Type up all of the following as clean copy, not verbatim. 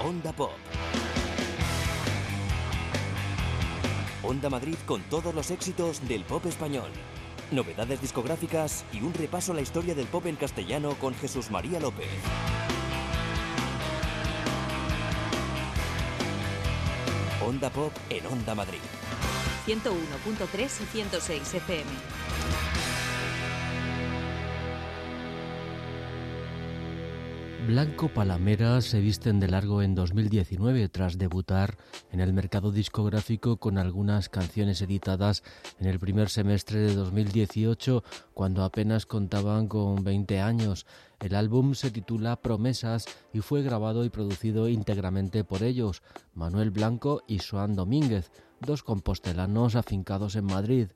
Onda Pop. Onda Madrid con todos los éxitos del pop español. Novedades discográficas y un repaso a la historia del pop en castellano con Jesús María López. Onda Pop en Onda Madrid. 101.3 y 106 FM. Blanco Palamera se visten de largo en 2019 tras debutar en el mercado discográfico con algunas canciones editadas en el primer semestre de 2018, cuando apenas contaban con 20 años. El álbum se titula Promesas y fue grabado y producido íntegramente por ellos, Manuel Blanco y Xoán Domínguez, dos compostelanos afincados en Madrid.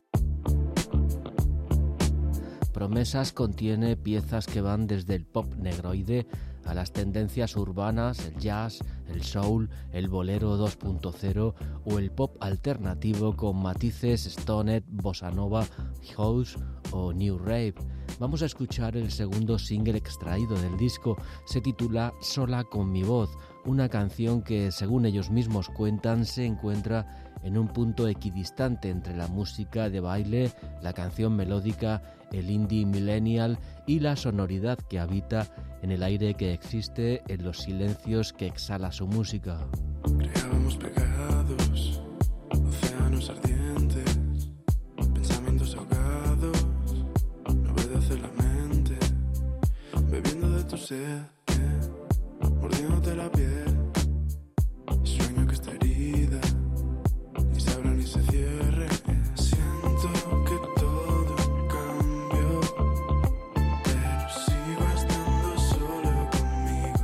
Promesas contiene piezas que van desde el pop negroide a las tendencias urbanas, el jazz, el soul, el bolero 2.0 o el pop alternativo con matices stoned, bossa nova, house o new rave. Vamos a escuchar el segundo single extraído del disco. Se titula Sola con mi voz, una canción que, según ellos mismos cuentan, se encuentra en un punto equidistante entre la música de baile, la canción melódica, el indie millennial y la sonoridad que habita en el aire que existe en los silencios que exhala su música. Creábamos pegados, océanos ardientes, pensamientos ahogados, no obedece la mente, bebiendo de tu sed, mordiéndote la piel, sueño que está herida, ni se abra ni se cierre, siento que todo cambió, pero sigo estando solo conmigo.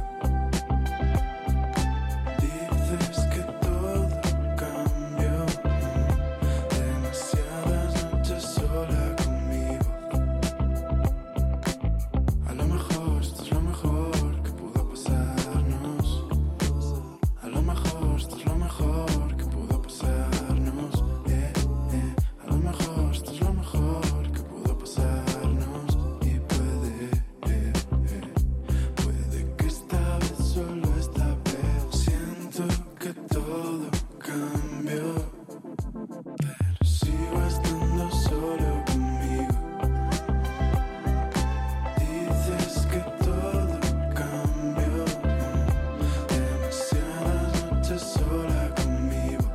Dices que todo cambió, demasiadas noches sola conmigo. A lo mejor esto es lo mejor que pudo pasarnos. A lo mejor esto es lo mejor que pudo pasarnos. A lo mejor esto es lo mejor que pudo pasarnos. Y puede que esta vez, solo esta vez, siento que todo cambió, pero sigo estando solo conmigo. Dices que todo cambió, demasiadas noches sola conmigo.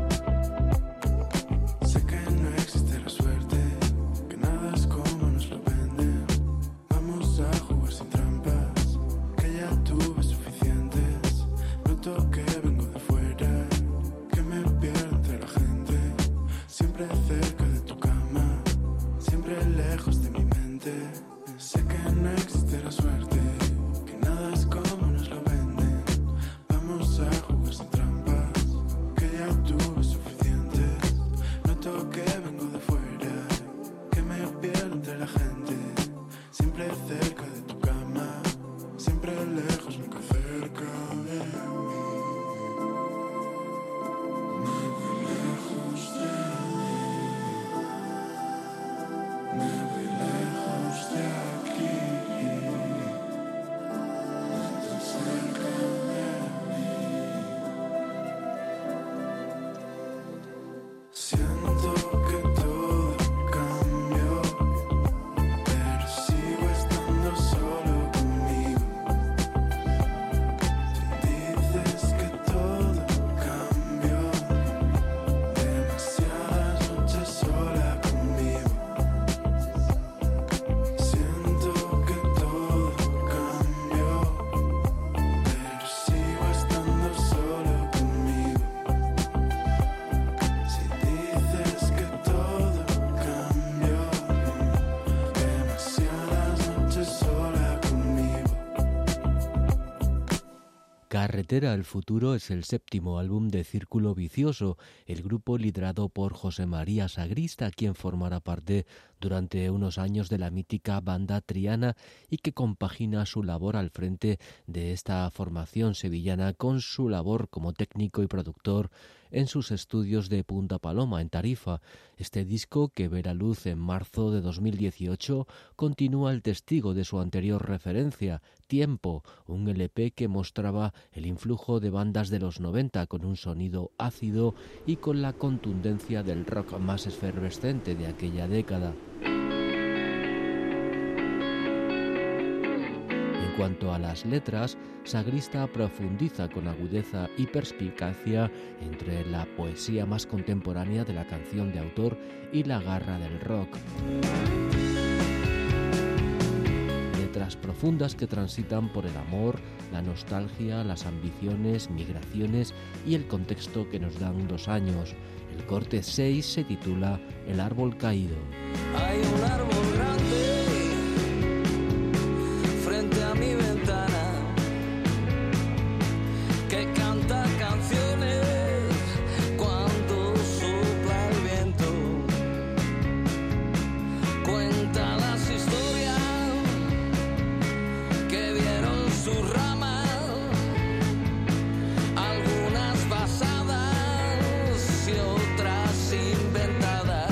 Sé que no existe la suerte, que nada es como nos lo venden. Vamos a jugar sin trampas, que ya tuve suficientes. Noto que vengo de fuera, que me pierdo entre la gente. Siempre cerca de tu cama, siempre lejos de mi mente. Sé que no existe la suerte, que nada es como nos lo venden. Vamos a jugar sin trampas, que ya tuve suficientes. Noto que vengo de fuera, que me pierdo entre la gente. Siempre cerca de tu cama, siempre lejos, nunca cerca de mí. Me voy lejos de mí, me voy lejos de aquí, no tan cerca de mí. Siento que todo cambió, pero sigo estando solo conmigo. Dices que todo cambió, demasiadas noches sola conmigo. Siento que todo cambió, pero sigo estando solo conmigo. Si dices que todo cambió, demasiadas noches sola conmigo. Carretera al futuro es el séptimo álbum de Círculo Vicioso, el grupo liderado por José María Sagrista, quien formará parte durante unos años de la mítica banda Triana y que compagina su labor al frente de esta formación sevillana con su labor como técnico y productor en sus estudios de Punta Paloma, en Tarifa. Este disco, que verá luz en marzo de 2018, continúa el testigo de su anterior referencia, Tiempo, un LP que mostraba el influjo de bandas de los 90 con un sonido ácido y con la contundencia del rock más efervescente de aquella década. En cuanto a las letras, Sagrista profundiza con agudeza y perspicacia entre la poesía más contemporánea de la canción de autor y la garra del rock. Letras profundas que transitan por el amor, la nostalgia, las ambiciones, migraciones y el contexto que nos dan 2 años. El corte 6 se titula El árbol caído. Hay un árbol grande frente a mi ventana que canta canciones cuando sopla el viento, cuenta las historias que vieron sus ramas, algunas basadas y otras inventadas.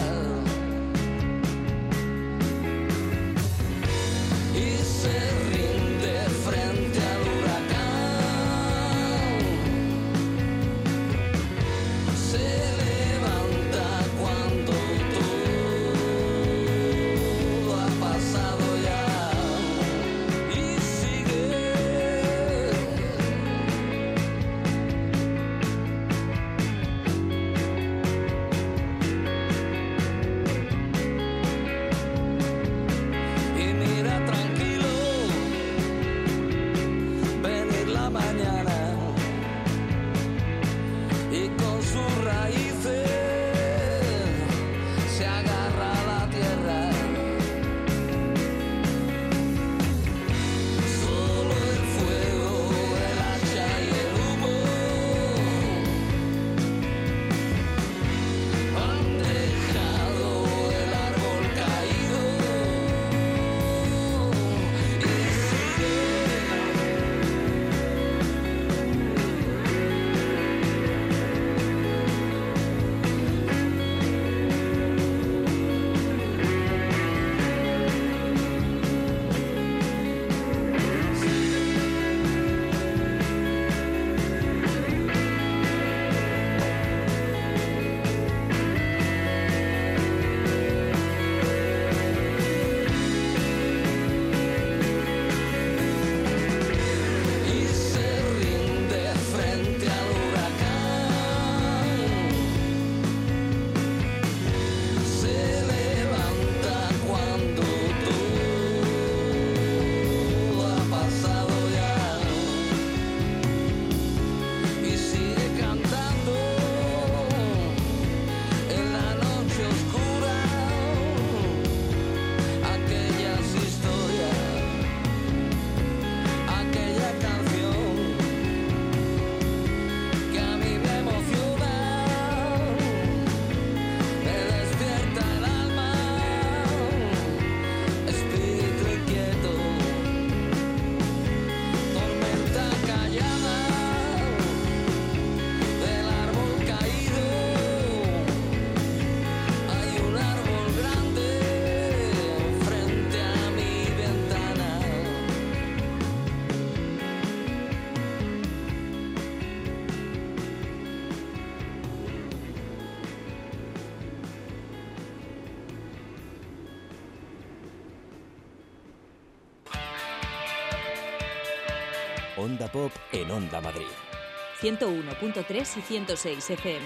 Onda Pop en Onda Madrid. 101.3 y 106 FM.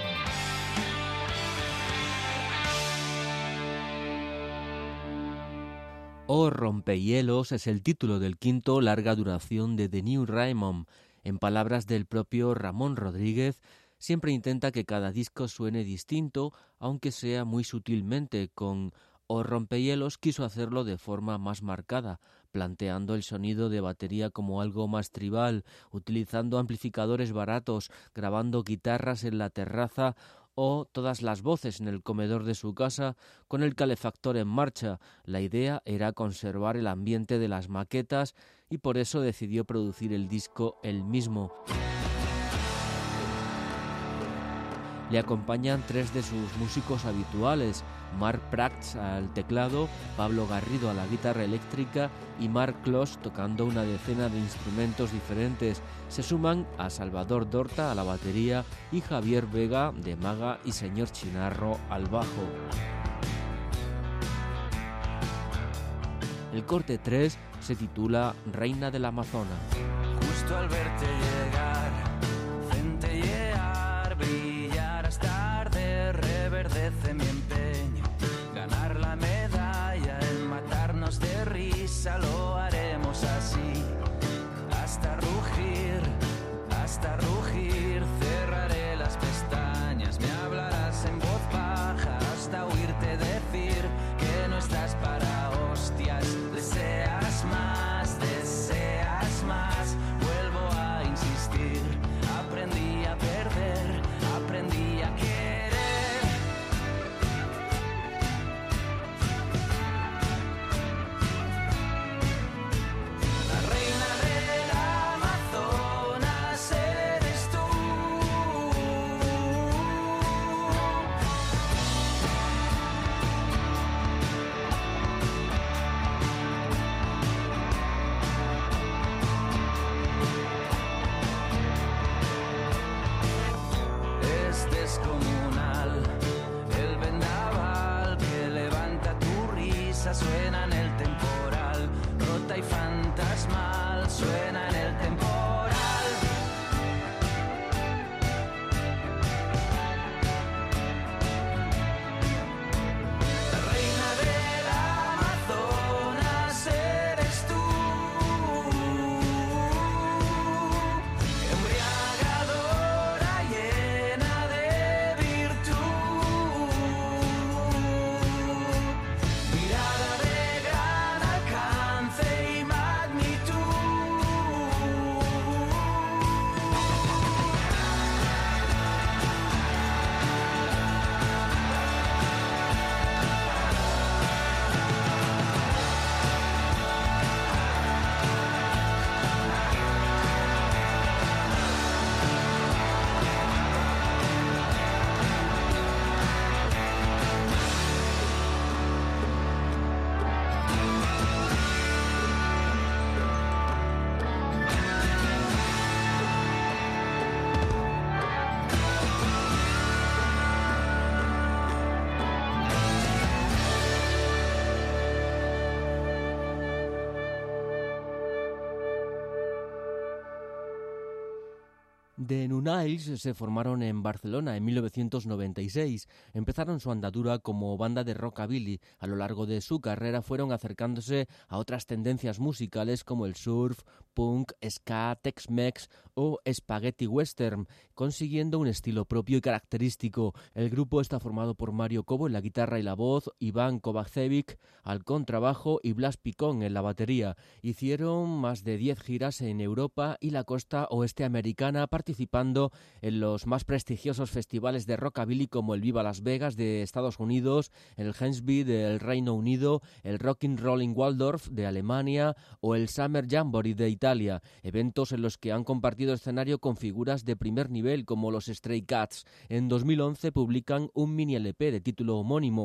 O Rompehielos es el título del quinto larga duración de The New Raymond. En palabras del propio Ramón Rodríguez, siempre intenta que cada disco suene distinto, aunque sea muy sutilmente. Con O Rompehielos quiso hacerlo de forma más marcada, planteando el sonido de batería como algo más tribal, utilizando amplificadores baratos, grabando guitarras en la terraza o todas las voces en el comedor de su casa con el calefactor en marcha. La idea era conservar el ambiente de las maquetas y por eso decidió producir el disco él mismo. Le acompañan 3 de sus músicos habituales: Marc Prats al teclado, Pablo Garrido a la guitarra eléctrica y Marc Clos tocando una decena de instrumentos diferentes. Se suman a Salvador Dorta a la batería y Javier Vega de Maga y Señor Chinarro al bajo. El corte 3 se titula Reina del Amazonas. Justo al verte llegar, centellear, brillar hasta arder, reverdece mi empeño. Ganar la medalla, el matarnos de risa, lo haremos así. Hasta rugir, cerraré las pestañas. Me hablarás en voz baja hasta oírte decir que no estás para hostias. Deseas más, vuelvo a insistir. Aprendí a perder, aprendí a querer. La reina del Amazonas eres tú. Es descomunal el vendaval que levanta tu risa, suena en el temporal, rota y fantasmal, suena en el temporal. La reina del Amazonas eres tú. Embriagadora, llena de virtud, mirada de gran alcance y magnitud. The Nunails se formaron en Barcelona en 1996. Empezaron su andadura como banda de rockabilly. A lo largo de su carrera fueron acercándose a otras tendencias musicales como el surf, punk, ska, Tex-Mex o spaghetti western, consiguiendo un estilo propio y característico. El grupo está formado por Mario Cobo en la guitarra y la voz, Iván Kovacevic al contrabajo y Blas Picón en la batería. Hicieron más de 10 giras en Europa y la costa oeste americana, participando en los más prestigiosos festivales de rockabilly como el Viva Las Vegas de Estados Unidos, el Hensby del Reino Unido, el Rockin' Rollin' Waldorf de Alemania o el Summer Jamboree de Italia, eventos en los que han compartido escenario con figuras de primer nivel como los Stray Cats. En 2011 publican un mini LP de título homónimo,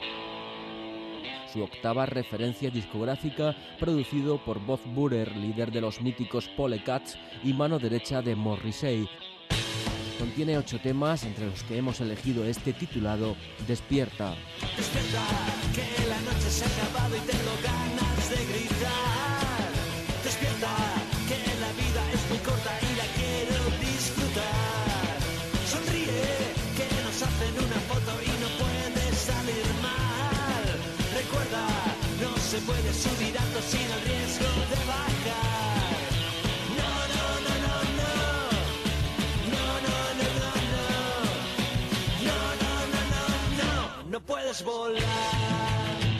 su octava referencia discográfica, producido por Bob Burer, líder de los míticos Polecats y mano derecha de Morrissey. Contiene 8 temas, entre los que hemos elegido este titulado Despierta. Despierta, que la noche se ha acabado y tengo ganas de gritar. Despierta, que la vida es muy corta y la quiero disfrutar. Sonríe, que nos hacen una foto y no puede salir mal. Recuerda, no se puede subir alto sin el riesgo de bajar. No, no, no, no, no. No, no, no, no, no. No, no, no, no, no. No puedes volar.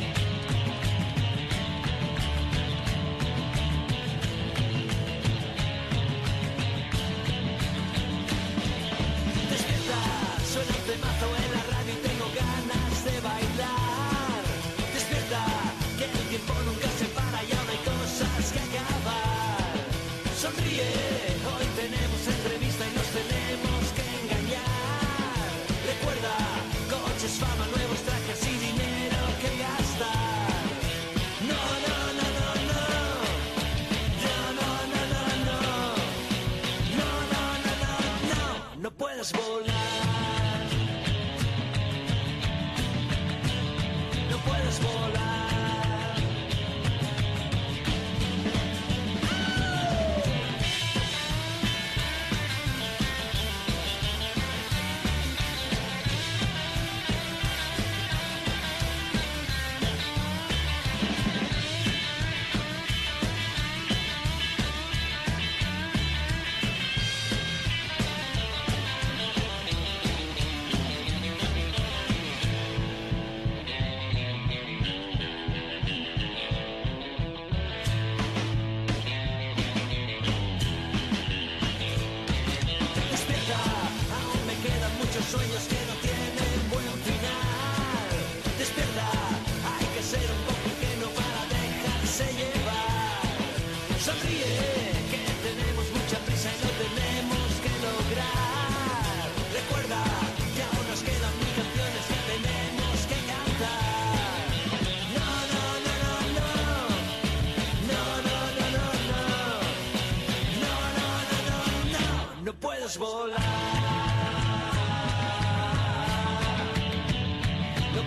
Despierta, suena un temazo en la radio y tengo ganas de bailar. Despierta, que el tiempo nunca se para y aún hay cosas que acabar. Sonríe, hoy tenemos entrevista y nos tenemos que engañar.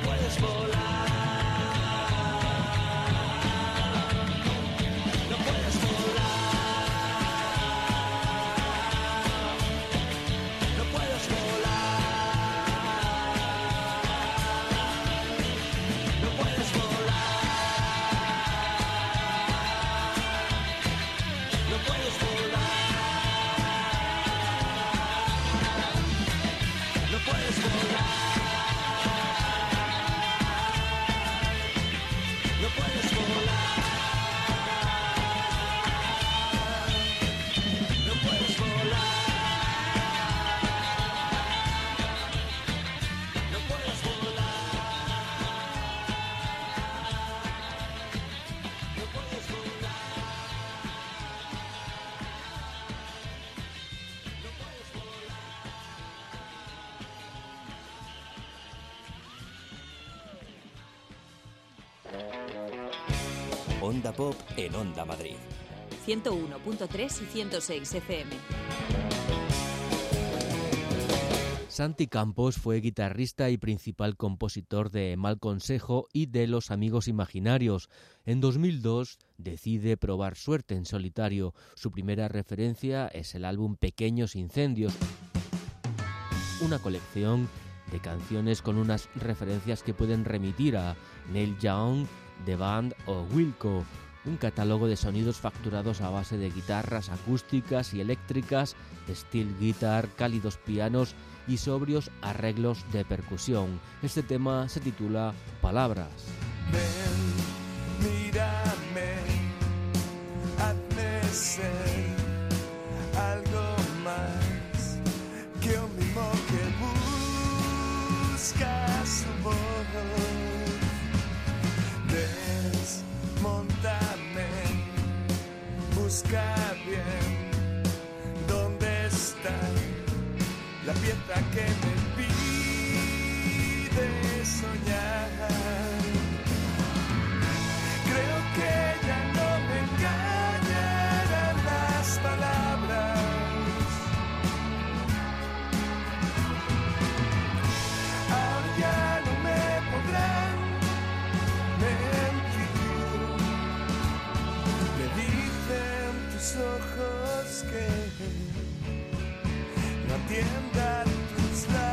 puedes volar. No puedes volar. No puedes volar. No puedes volar. No puedes volar. No puedes volar. No puedes volar. No puedes volar. No puedes volar. No puedes volar. Onda Pop en Onda Madrid. 101.3 y 106 FM. Santi Campos fue guitarrista y principal compositor de Mal Consejo y de Los Amigos Imaginarios. En 2002 decide probar suerte en solitario. Su primera referencia es el álbum Pequeños Incendios, una colección de canciones con unas referencias que pueden remitir a Neil Young, The Band o Wilco. Un catálogo de sonidos facturados a base de guitarras acústicas y eléctricas, steel guitar, cálidos pianos y sobrios arreglos de percusión. Este tema se titula Palabras. Ven, mírame, hazme ser algo más que un mimo que busca su voz. Desmontame, busca bien dónde está la pieza que me pide soñar. Creo que ya no me engañarán las palabras. Ahora ya no me podrán mentir. Me dicen tus ojos que no atiendan tus labios.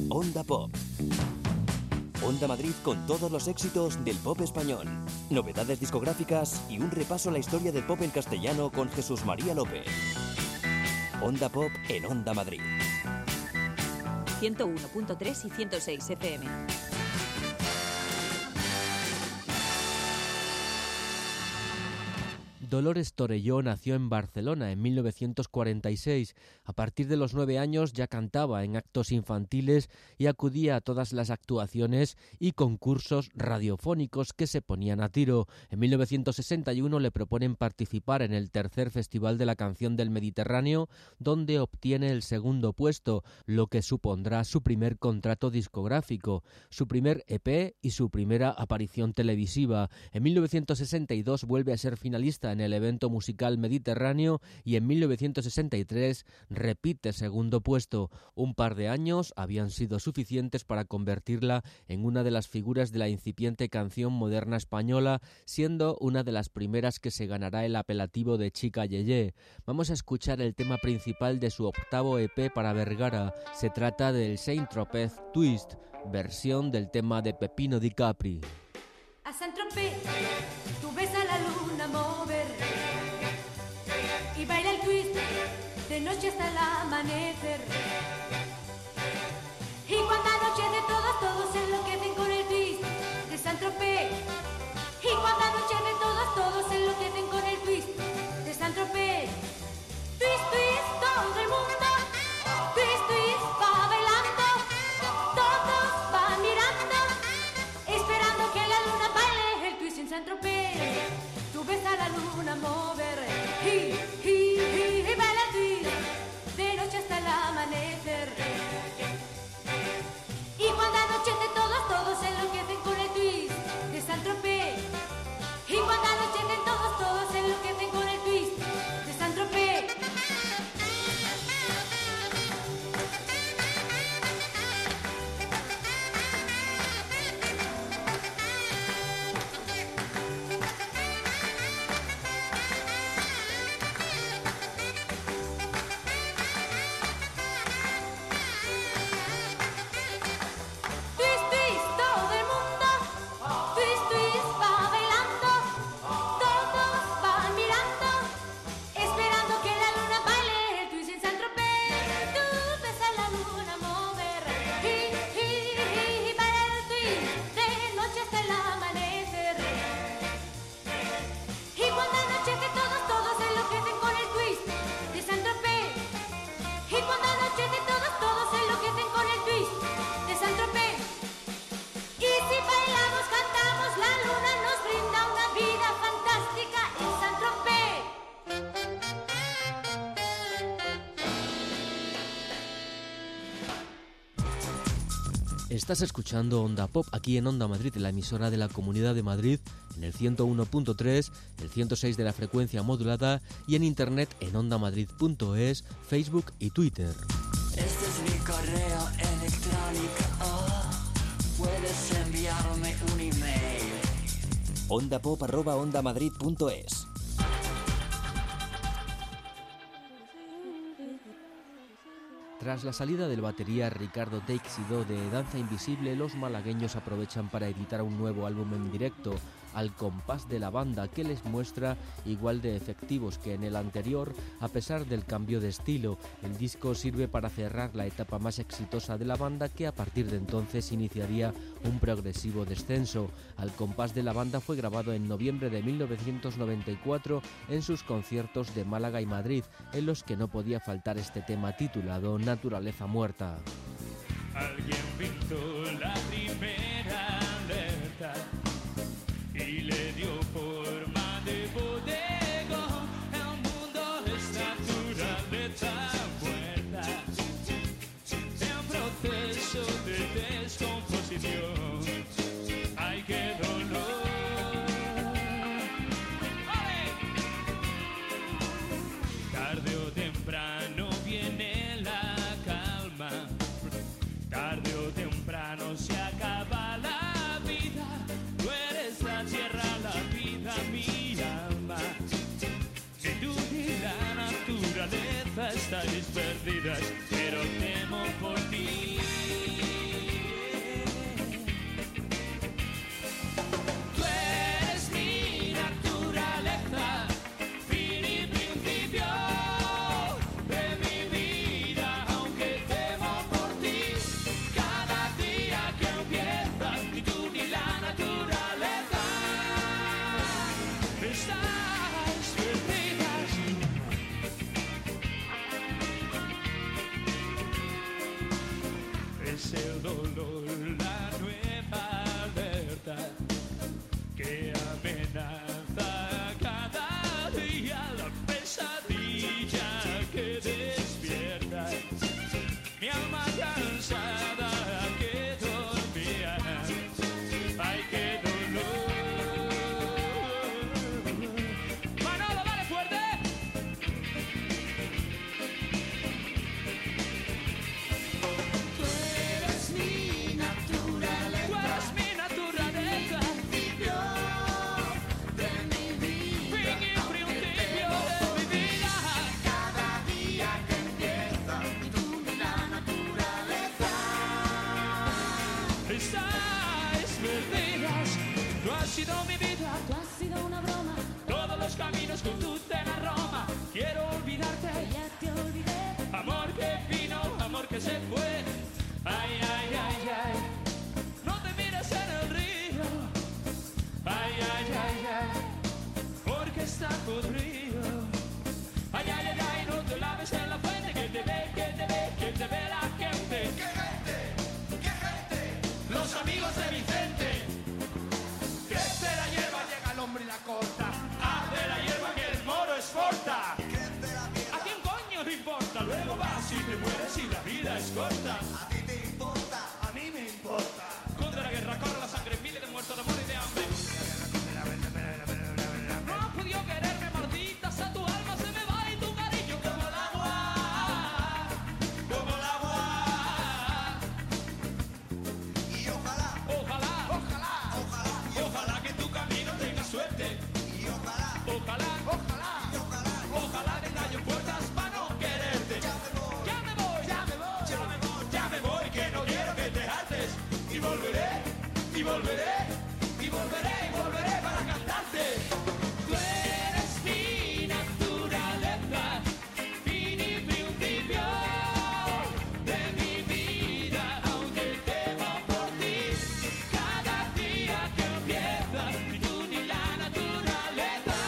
Onda Pop. Onda Madrid con todos los éxitos del pop español, novedades discográficas y un repaso a la historia del pop en castellano con Jesús María López. Onda Pop en Onda Madrid. 101.3 y 106 FM. Dolores Torelló nació en Barcelona en 1946. A partir de los 9 años ya cantaba en actos infantiles y acudía a todas las actuaciones y concursos radiofónicos que se ponían a tiro. En 1961 le proponen participar en el tercer Festival de la Canción del Mediterráneo, donde obtiene el segundo puesto, lo que supondrá su primer contrato discográfico, su primer EP y su primera aparición televisiva. En 1962 vuelve a ser finalista en el evento musical Mediterráneo y en 1963 repite segundo puesto. Un par de años habían sido suficientes para convertirla en una de las figuras de la incipiente canción moderna española, siendo una de las primeras que se ganará el apelativo de Chica Yeye. Vamos a escuchar el tema principal de su octavo EP para Vergara. Se trata del Saint-Tropez Twist, versión del tema de Pepino Di Capri. A Saint-Tropez, tú ves a la luna mover y baila el twist de noche hasta el amanecer. Y cuando anochece todos se enloquecen con el twist de Saint-Tropez. Y cuando anochece todos se enloquecen con el twist de Saint-Tropez. Twist, twist, todo el mundo. Twist, twist, va bailando. Todos van mirando, esperando que la luna baile el twist en Saint-Tropez. Tú ves a la luna mover y baila el twist de noche hasta el amanecer. Y cuando anochece todos se enloquecen con el twist de Saint-Tropez. Y cuando anochecen todos se enloquecen con el twist de Saint-Tropez. Estás escuchando Onda Pop aquí en Onda Madrid, la emisora de la Comunidad de Madrid, en el 101.3, el 106 de la frecuencia modulada y en internet en ondamadrid.es, Facebook y Twitter. Este es mi correo electrónico, puedes enviarme un email. ondapop@ondamadrid.es. Tras la salida del batería Ricardo Teixidó de Danza Invisible, los malagueños aprovechan para editar un nuevo álbum en directo, Al compás de la banda, que les muestra igual de efectivos que en el anterior, a pesar del cambio de estilo. El disco sirve para cerrar la etapa más exitosa de la banda, que a partir de entonces iniciaría un progresivo descenso. Al compás de la banda fue grabado en noviembre de 1994 en sus conciertos de Málaga y Madrid, en los que no podía faltar este tema titulado Naturaleza Muerta. Alguien pintó la primera alerta y le dio forma de bodegón. El mundo es naturaleza muerta, en proceso de descomposición. ¡Ay, qué dolor! ¡Ole! Tarde o temprano viene la calma, tarde o temprano se acaba la vida. Tú eres la tierra, la vida, mi alma. Si tú y la naturaleza estáis perdidas, pero temo por ti. es el dolor, la nueva alerta que amenaza cada día, la pesadilla que despierta mi alma cansada que dormía. Ay, qué dolor. Manolo, dale fuerte. Tú eres mi naturaleza. Tú eres mi naturaleza. Principio de mi vida. Principio de mi vida. Cada día que empieza, tú la naturaleza. Estáis perdidas. Tú has sido mi vida. Tú has sido una broma, Todos los caminos conducen a Roma. Quiero olvidarte. ya te olvidé. Amor que vino, amor que se fue. Ay, ay, ay, ay. No te mires en el río. Ay, ay, ay, ay. Porque está podrido. Ay, ay, ay, ay. No te laves en la fuente. Que te ve, que te ve, que te ve la gente. ¡Qué gente! ¡Qué gente! Los amigos de Vicente. Crece la hierba, Llega el hombre y la corta. hace la hierba que el moro exporta. Crece la ¿A mierda. quién coño le importa? Luego vas y te mueres y la vida es corta. A ti te importa. A mí me importa. Contra la guerra corre la sangre, miles de muertos de amor y de hambre. No has podido quererme, maldita sea tu alma, se me va y tu cariño como el agua. Como el agua. Y ojalá, Ojalá, ojalá, ojalá, y ojalá que tu camino tenga suerte. y ojalá, Ojalá, ojalá, y ojalá. ojalá te callo puertas para no quererte. Ya me voy, Ya me voy, ya me voy, ya me voy. ya me voy, que no quiero que te hartes. Y volveré, y volveré, y volveré, y volveré para cantarte. Tú eres mi naturaleza, fin y principio de mi vida, aunque temo por ti. Cada día que empieza, ni tú ni la naturaleza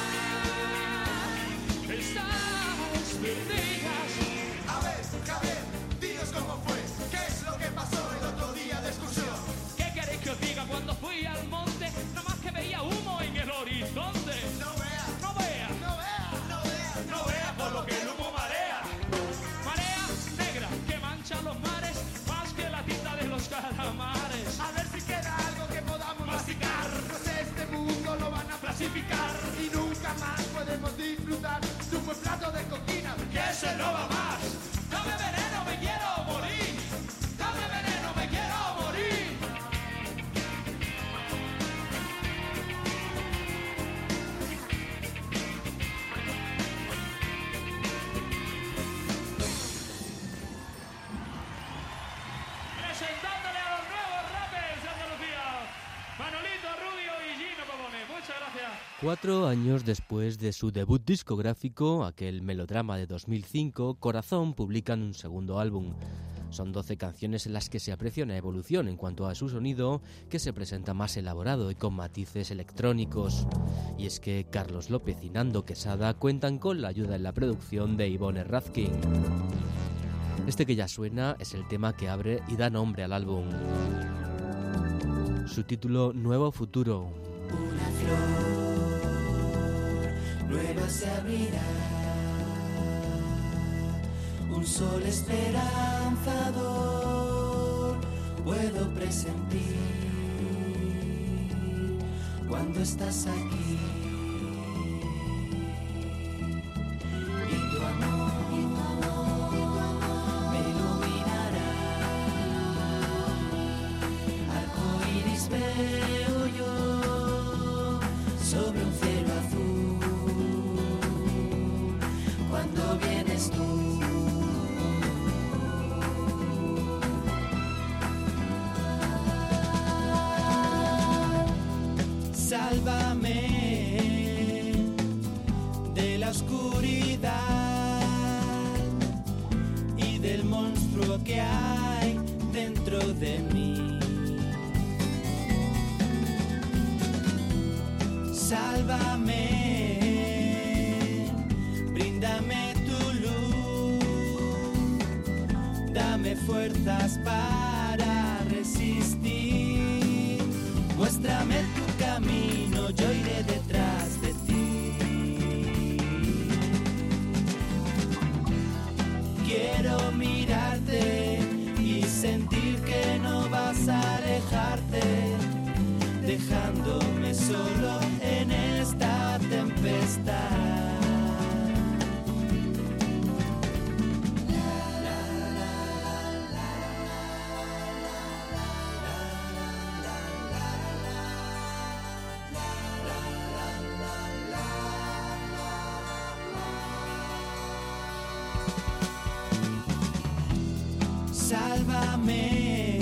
estáis perdidas. A ver, dios cómo fue. ¿Qué es lo que pasó el otro día de excursión? ¿Qué queréis que os diga cuando fui al monte? Nada más que veía humo en el horizonte. No veas, No vea, no veas, no veas, no vea por lo que el humo marea. Marea negra que mancha los mares más que la tinta de los calamares. A ver si queda algo que podamos Masticar. Pues este mundo lo van a Clasificar y nunca más podemos disfrutar de un buen plato de coquina. que se no va más. Dame veneno, me quiero morir. Dame veneno, me quiero morir. Presentándole a los nuevos rappers de Andalucía, Manolito Rubio y Gino Pavone. Muchas gracias. 4 años después de su debut discográfico, aquel melodrama de 2005, Corazón publican un segundo álbum. Son 12 canciones en las que se aprecia una evolución en cuanto a su sonido, que se presenta más elaborado y con matices electrónicos. Y es que Carlos López y Nando Quesada cuentan con la ayuda en la producción de Ivonne Razkin. Este que ya suena es el tema que abre y da nombre al álbum. Su título, Nuevo Futuro. Una flor nueva se abrirá, un sol esperanzador puedo presentir cuando estás aquí. Y tu amor me iluminará, arco iris veo yo sobre un cielo azul cuando vienes tú. Sálvame de la oscuridad y del monstruo que hay dentro de mí. Sálvame, bríndame tu luz, dame fuerza fuerzas para resistir. Muéstrame tu camino, yo iré detrás de ti. Quiero mirarte y sentir que no vas a alejarte, dejándome solo en esta tempestad. Sálvame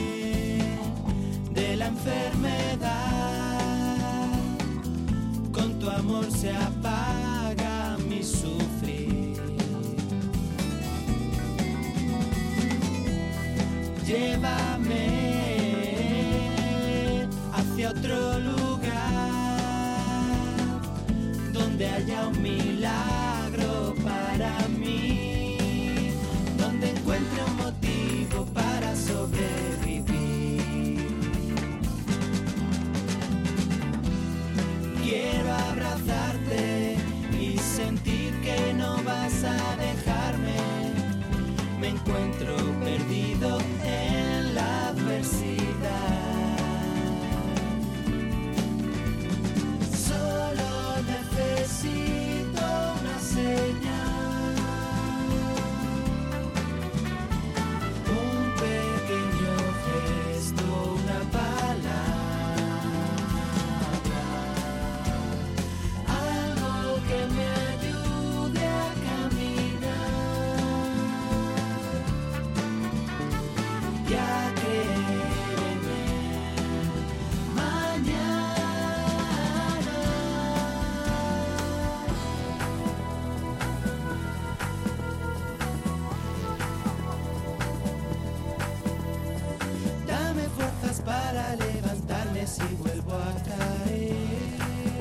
de la enfermedad, con tu amor se apaga mi sufrir. Llévame hacia otro lugar, donde haya un milagro para mí, donde encuentre un motivo para sobrevivir. Quiero abrazarte y sentir que no vas a dejarme. Me encuentro perdido en la adversidad. Solo necesito una señal, un pequeño gesto, una palabra, algo que me ayude a caminar y a creerme mañana. Dame fuerzas para levantarme si vuelvo a caer.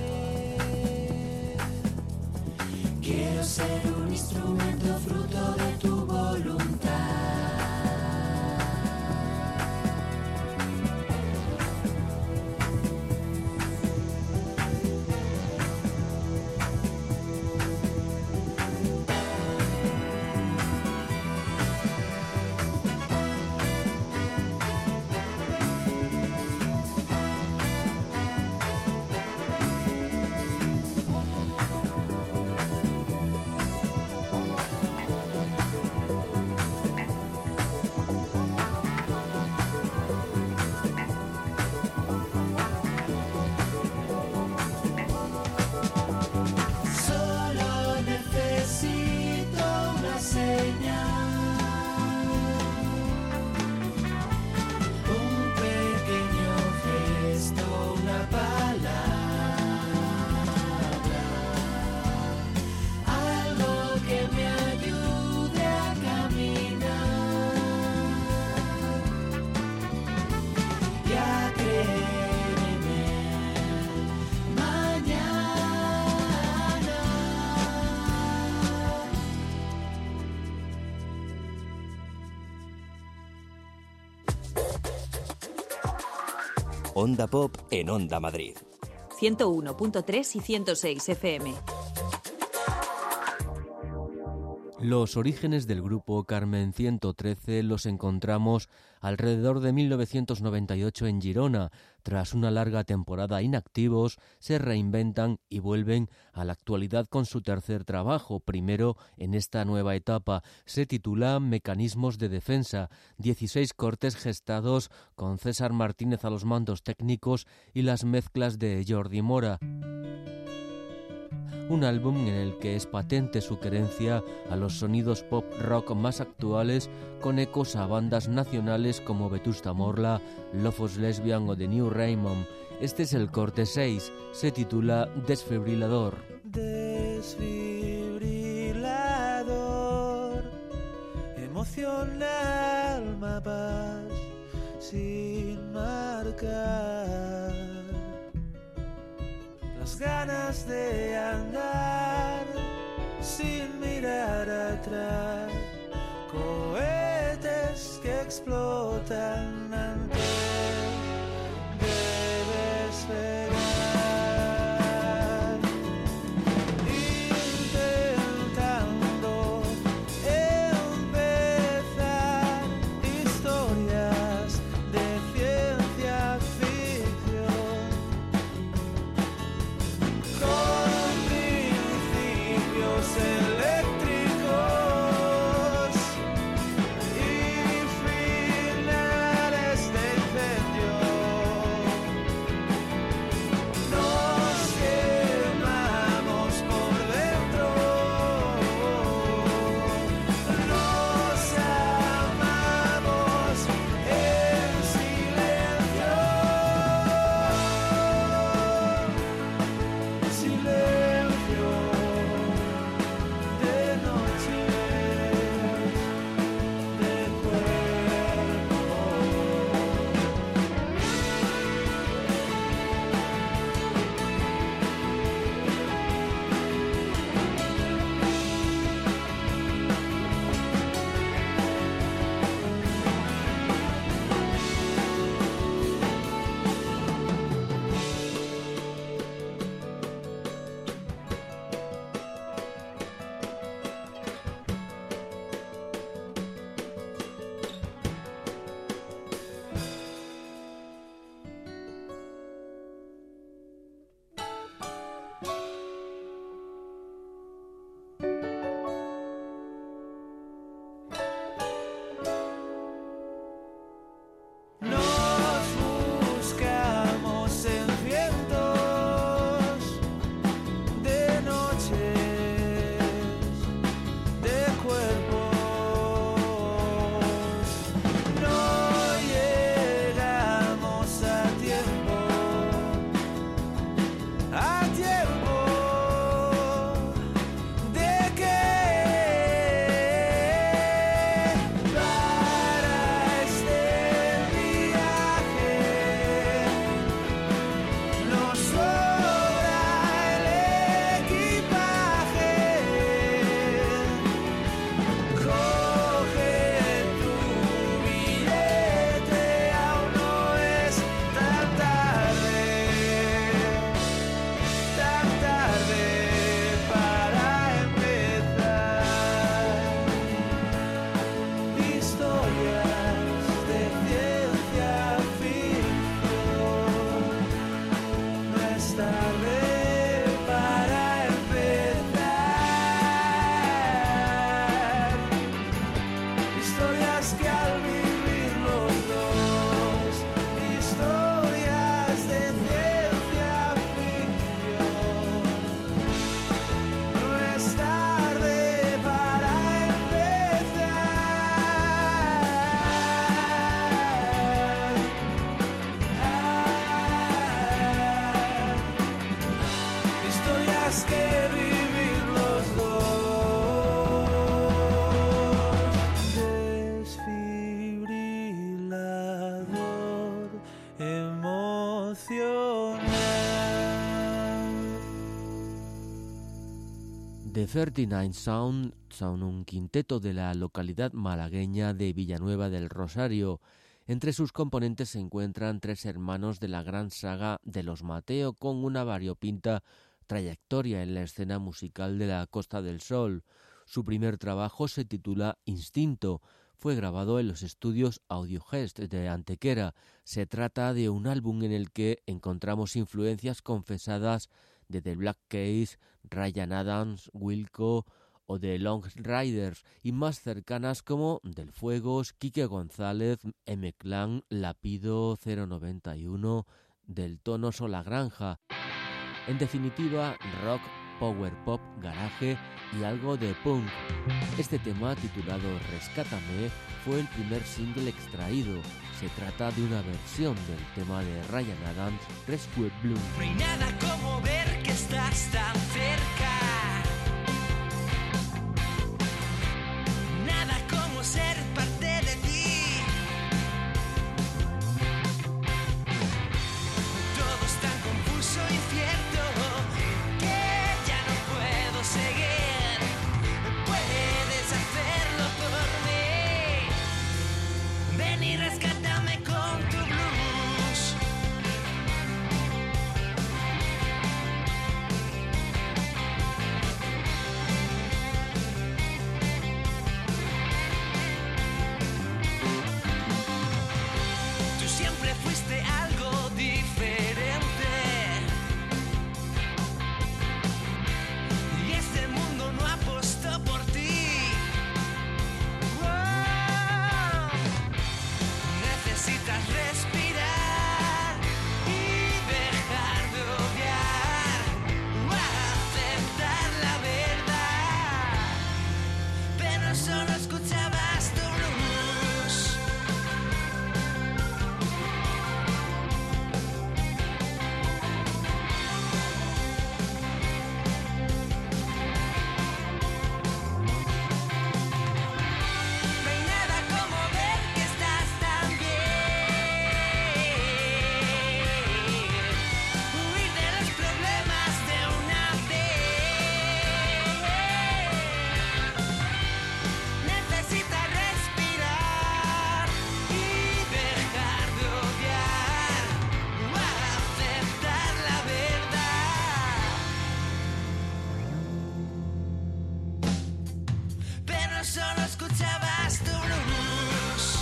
Quiero ser un instrumento fruto de tu voluntad. Solo necesito una señal, un pequeño gesto, una palabra, algo que me ayude a caminar y a creerme mañana. Onda Pop en Onda Madrid. 101.3 y 106 FM. Los orígenes del grupo Carmen 113 los encontramos alrededor de 1998 en Girona. Tras una larga temporada inactivos, se reinventan y vuelven a la actualidad con su tercer trabajo. Primero, en esta nueva etapa, se titula Mecanismos de Defensa. 16 cortes gestados con César Martínez a los mandos técnicos y las mezclas de Jordi Mora. Un álbum en el que es patente su querencia a los sonidos pop rock más actuales, con ecos a bandas nacionales como Vetusta Morla, Lofos Lesbian o The New Raymond. Este es el corte 6, se titula Desfibrilador. Desfibrilador, emocional, mapas sin marcar, las ganas de andar sin mirar atrás, cohetes que explotan antes de despegar, intentando empezar historias de ciencia ficción con principios eléctricos y finales de incendio. Nos quemamos por dentro, nos amamos en silencio, silencio de noche, de cuerpo. Nos buscamos en cientos de noches, de cuerpos. No llegamos a tiempo de que para este viaje nos sobra el equipaje. Coge tu billete, aún no es tan tarde para empezar. Historias de ciencia ficción. No es tarde para empezar. Historias que al vivir los dos, historias de ciencia ficción. No es tarde para empezar. Historias que vivir los dos. Desfibrilador emocional. The 39 Sound son un quinteto de la localidad malagueña de Villanueva del Rosario. Entre sus componentes se encuentran tres hermanos de la gran saga de los Mateo, con una variopinta trayectoria en la escena musical de la Costa del Sol. Su primer trabajo se titula Instinto. Fue grabado en los estudios Audiogest de Antequera. Se trata de un álbum en el que encontramos influencias confesadas de The Black Keys, Ryan Adams, Wilco o de Long Riders, y más cercanas como Del Fuegos, Quique González, M-Clan, Lapido 091, Del Tonos o La Granja. En definitiva, rock, power pop, garaje y algo de punk. Este tema, titulado Rescátame, fue el primer single extraído. Se trata de una versión del tema de Ryan Adams, Rescue Blue. No hay nada como ver que estás tan cerca. Nada como ser parte de ti. Todo es tan confuso, incierto, que ya no puedo seguir. Puedes hacerlo por mí. Ven y rescátame con tu blues. Tú siempre fuiste algo diferente y este mundo no apostó por ti. Wow. Necesitas respirar y dejar de obviar o aceptar la verdad, pero solo escuchabas tu blues. No hay nada como ver que estás tan bien. Huir de los problemas de una vez. Necesitas respirar y dejar de obviar o aceptar la verdad, pero solo escuchabas tu blues.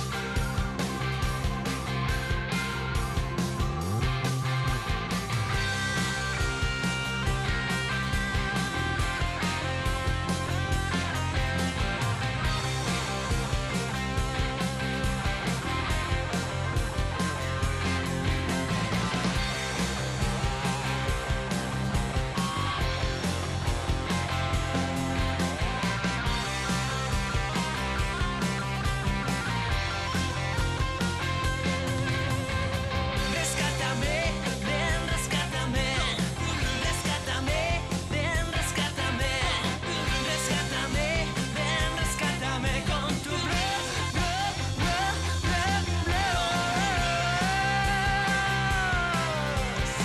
Rescátame, ven, rescátame. Rescátame, ven, rescátame. Rescátame, ven, rescátame con tu blues, blues, blues, blues, blues.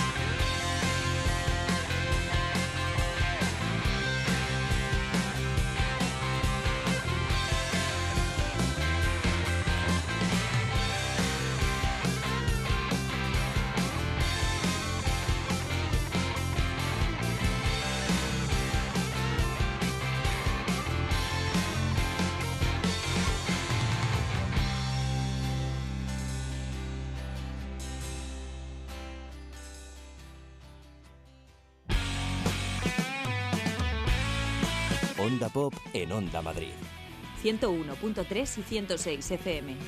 Onda Pop en Onda Madrid. 101.3 y 106 FM.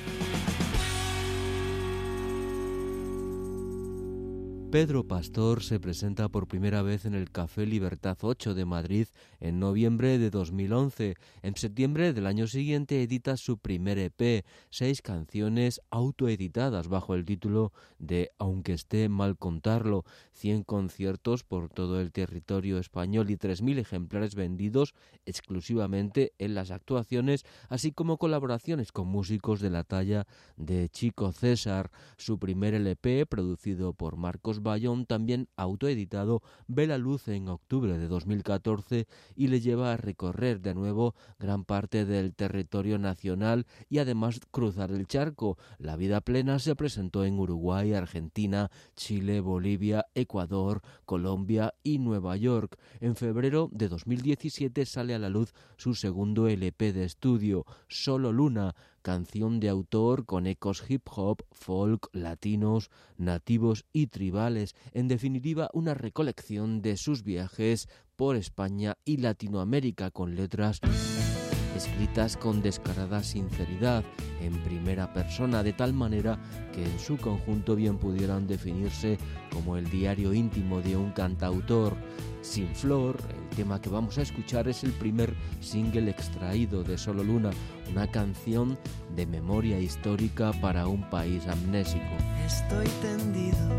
Pedro Pastor se presenta por primera vez en el Café Libertad 8 de Madrid en noviembre de 2011. En septiembre del año siguiente edita su primer EP, 6 canciones autoeditadas bajo el título de Aunque esté mal contarlo, 100 conciertos por todo el territorio español y 3.000 ejemplares vendidos exclusivamente en las actuaciones, así como colaboraciones con músicos de la talla de Chico César. Su primer LP, producido por Marcos Bayón, también autoeditado, ve la luz en octubre de 2014 y le lleva a recorrer de nuevo gran parte del territorio nacional y además cruzar el charco. La Vida Plena se presentó en Uruguay, Argentina, Chile, Bolivia, Ecuador, Colombia y Nueva York. En febrero de 2017 sale a la luz su segundo LP de estudio, Solo Luna, canción de autor con ecos hip hop, folk, latinos, nativos y tribales. En definitiva, una recolección de sus viajes por España y Latinoamérica con letras escritas con descarada sinceridad, en primera persona, de tal manera que en su conjunto bien pudieran definirse como el diario íntimo de un cantautor. Sin Flor, el tema que vamos a escuchar, es el primer single extraído de Solo Luna, una canción de memoria histórica para un país amnésico. Estoy tendido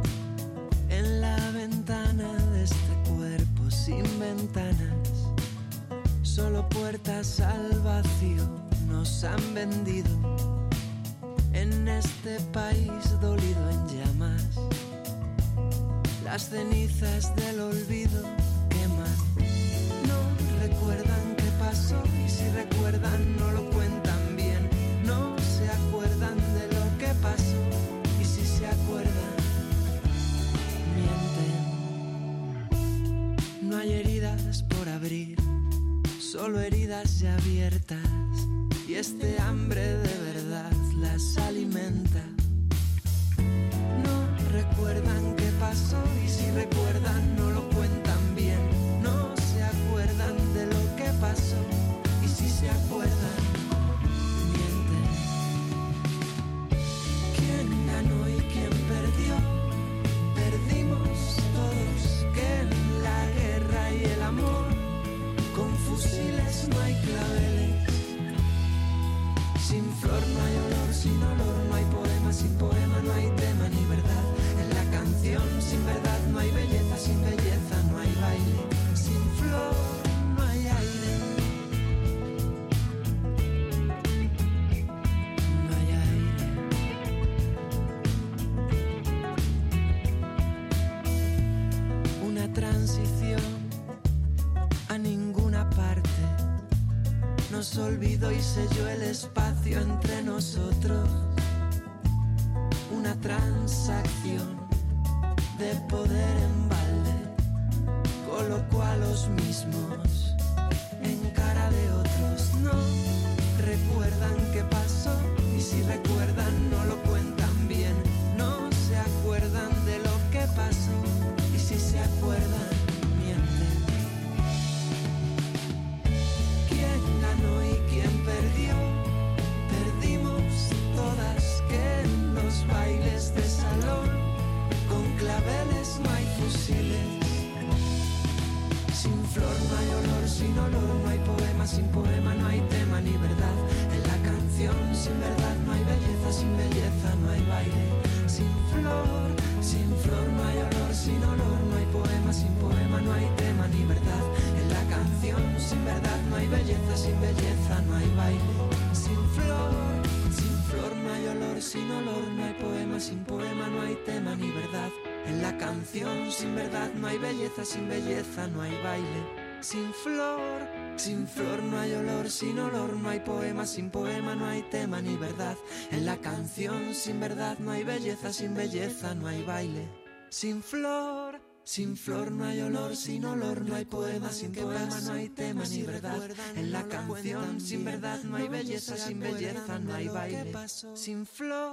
en la ventana de este cuerpo sin ventanas, solo puertas al vacío nos han vendido en este país dolido en llamas. Las cenizas del olvido queman, no recuerdan qué pasó y si recuerdan no lo cuentan bien, no se acuerdan solo heridas ya abiertas, y este hambre de verdad las alimenta. No recuerdan qué pasó, y si recuerdan no lo cuentan bien. No se acuerdan de lo que pasó, y si se acuerdan mienten. ¿Quién ganó y quién perdió? Perdimos todos, que en la guerra y el amor con fusiles no hay claveles. Sin flor no hay olor, sin olor no hay poema, sin poema no hay tema ni verdad. En la canción sin verdad no hay belleza, sin belleza no hay baile. Sin flor no hay aire. No hay aire. Una transición a ninguna parte. Nos olvidó y selló el espacio entre nosotros. Una transacción de poder en balde. Colocó a los mismos en cara de otros. No recuerdan qué pasó, y si recuerdan no lo cuentan bien. No se acuerdan de lo que pasó, y si se acuerdan mienten. ¿Quién ganó y quién perdió? Perdimos todas, que en los bailes de salón con claveles no hay fusiles. Sin flor no hay olor, sin olor no hay poema, sin poema no hay tema ni verdad. En la canción sin verdad no hay belleza, sin belleza no hay baile. Sin flor no hay olor, sin olor no hay poema, sin poema no hay tema ni verdad. En la canción sin verdad no hay belleza, sin belleza no hay baile. Sin flor no hay olor, sin olor no hay poema, sin poema no hay tema ni verdad. En la canción sin verdad no hay belleza, sin belleza no hay baile. Sin flor no hay olor, sin olor no hay poema, sin poema no hay tema ni verdad. En la canción sin verdad no hay belleza, sin belleza no hay baile. Sin flor no hay olor, sin olor no hay poema, sin poema no hay tema ni verdad. En la canción sin verdad no hay belleza, sin belleza no hay baile. Sin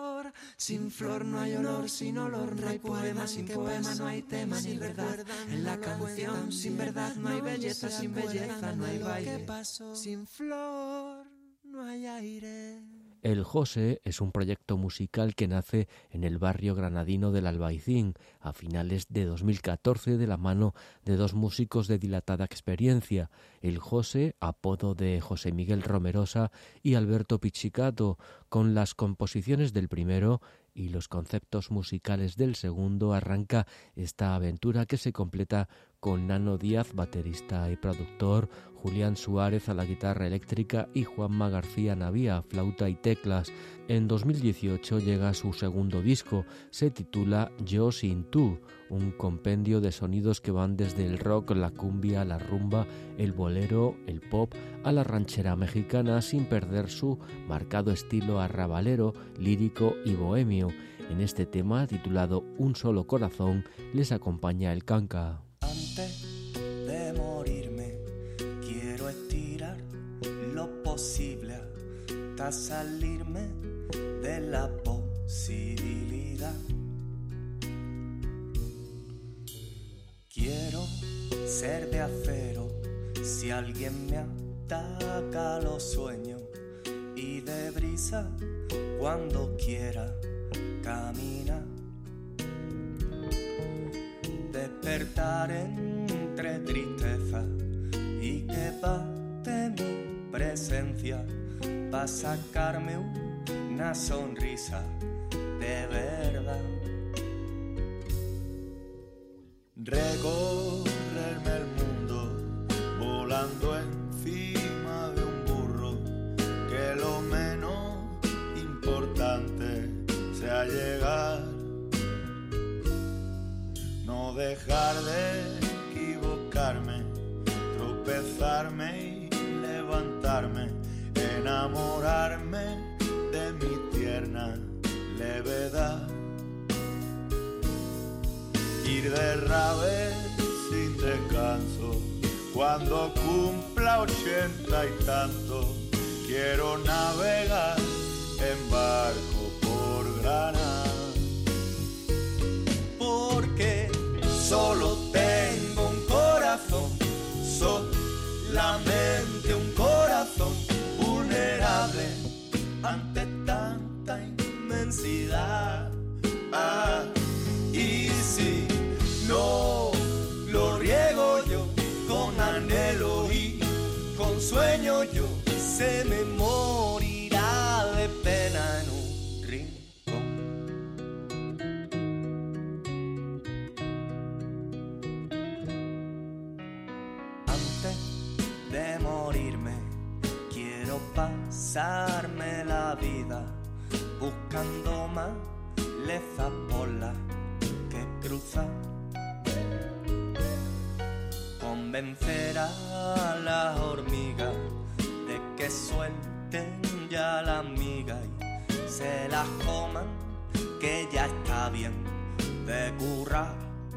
flor no hay olor, sin olor no hay poema, sin poema no hay tema ni verdad. En la canción sin verdad no hay belleza, sin belleza no hay baile. Sin flor no hay aire. El José es un proyecto musical que nace en el barrio granadino del Albaicín a finales de 2014 de la mano de dos músicos de dilatada experiencia, el José, apodo de José Miguel Romerosa, y Alberto Pizzicato. Con las composiciones del primero y los conceptos musicales del segundo arranca esta aventura que se completa con Nano Díaz, baterista y productor, Julián Suárez a la guitarra eléctrica y Juanma García Navía, flauta y teclas. En 2018 llega su segundo disco, se titula Yo sin tú, un compendio de sonidos que van desde el rock, la cumbia, la rumba, el bolero, el pop, a la ranchera mexicana sin perder su marcado estilo arrabalero, lírico y bohemio. En este tema, titulado Un solo corazón, les acompaña el Canca. Antes de morirme, quiero estirar lo posible hasta salirme de la posibilidad. Quiero ser de acero si alguien me ataca los sueños, y de brisa cuando quiera caminar. Despertar entre tristeza y que bate mi presencia pa' sacarme una sonrisa de verdad. Recorrerme el mundo volando encima de un burro, que lo menos importante sea llegar. No dejar de equivocarme, tropezarme y levantarme, enamorarme de mi tierna levedad. Ir de rave sin descanso cuando cumpla la 80 y tanto, quiero navegar en barco por Granada. Porque solo tengo un corazón, solamente un corazón vulnerable ante tanta inmensidad. Y si no lo riego yo con anhelo y con sueño, yo se me morirá de pena en un rincón. Antes de morirme quiero pasarme la vida buscando maleza por la que cruzar, convencer a las hormigas de que suelten ya la miga y se las coman, que ya está bien de currar.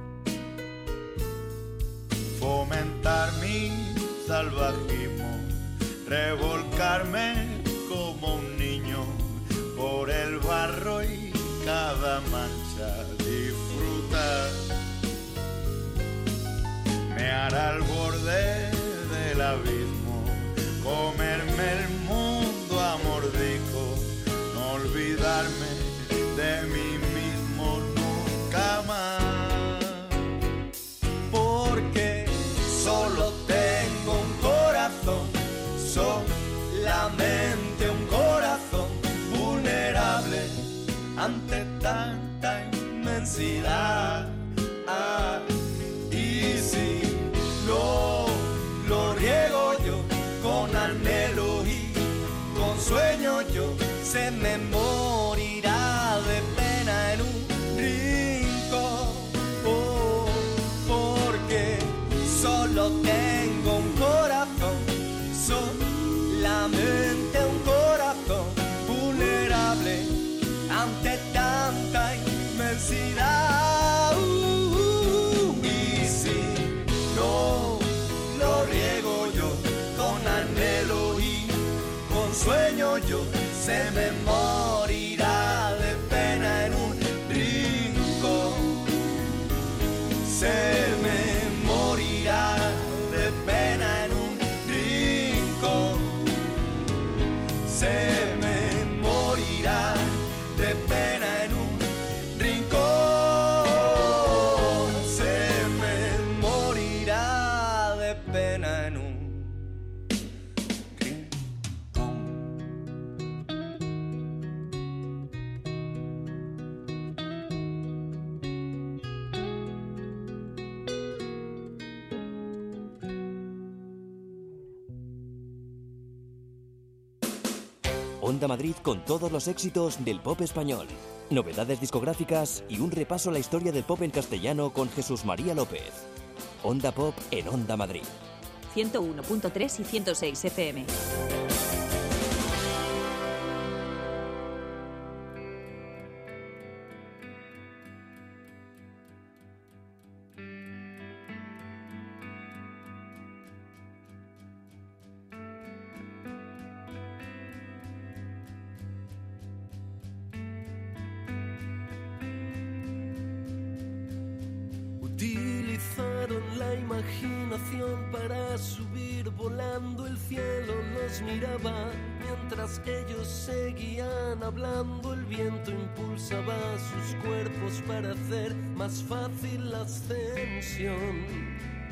Fomentar mi salvajismo, revolcarme como un niño por el barro y cada mancha disfrutar. Me hará al borde del abismo, comerme el mundo a mordisco, no olvidarme de mí mismo nunca más. Porque solo tengo un corazón, solamente un corazón vulnerable ante tanta inmensidad. Y si no lo riego yo con anhelo y con sueño, yo se me morirá de pena en un rincón. Porque solo tengo un corazón, solamente un corazón vulnerable ante tanta inmensidad. Y si no lo riego yo con anhelo y con sueño, yo se me morirá de pena en un rincón. Se me morirá de pena en un rincón. Se me morirá de pena en un rincón. Se me morirá de pena en un rincón. Onda Madrid con todos los éxitos del pop español, novedades discográficas y un repaso a la historia del pop en castellano con Jesús María López. Onda Pop en Onda Madrid. 101.3 y 106 FM. Utilizaron la imaginación para subir volando el cielo, los miraba mientras ellos seguían hablando. El viento impulsaba sus cuerpos para hacer más fácil la ascensión.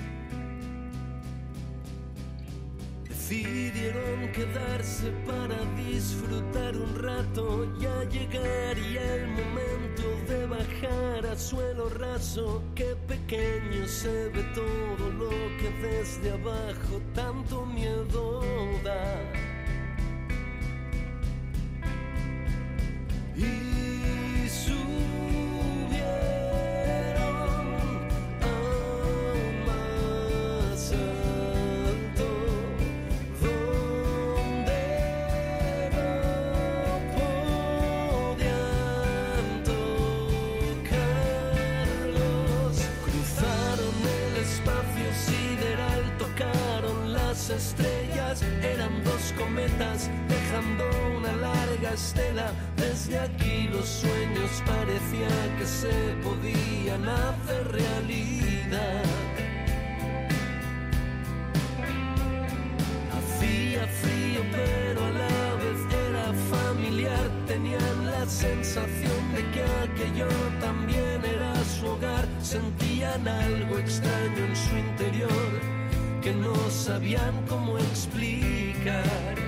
Decidieron quedarse para disfrutar un rato. Ya llegaría el momento de bajar a suelo raso. Qué pequeño se ve todo lo que desde abajo tanto miedo da. Y subieron aún más alto, donde no podían tocarlos. Cruzaron el espacio sideral, tocaron las estrellas. estela. Desde aquí los sueños parecía que se podían hacer realidad. Hacía frío pero a la vez era familiar. Tenían la sensación de que aquello también era su hogar. Sentían algo extraño en su interior que no sabían cómo explicar.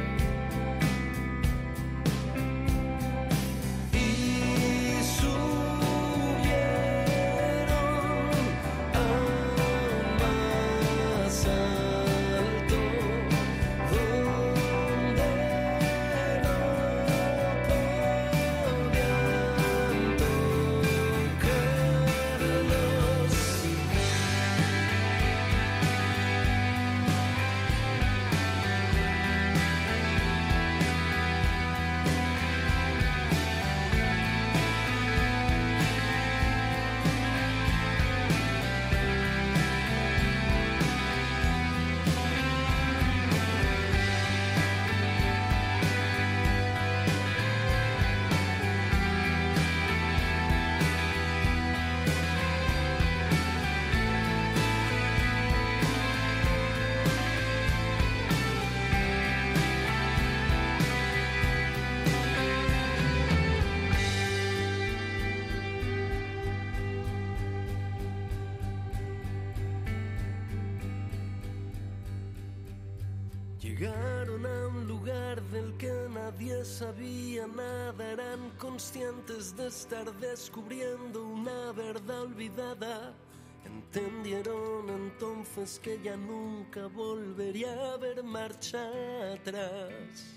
Llegaron a un lugar del que nadie sabía nada. Eran conscientes de estar descubriendo una verdad olvidada. Entendieron entonces que ya nunca volvería a haber marcha atrás.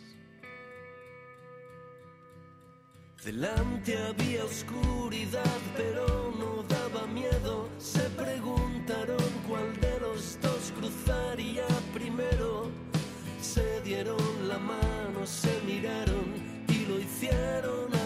Delante había oscuridad, pero no daba miedo. Se preguntaron cuál de los dos cruzaría primero. Se dieron la mano, se miraron y lo hicieron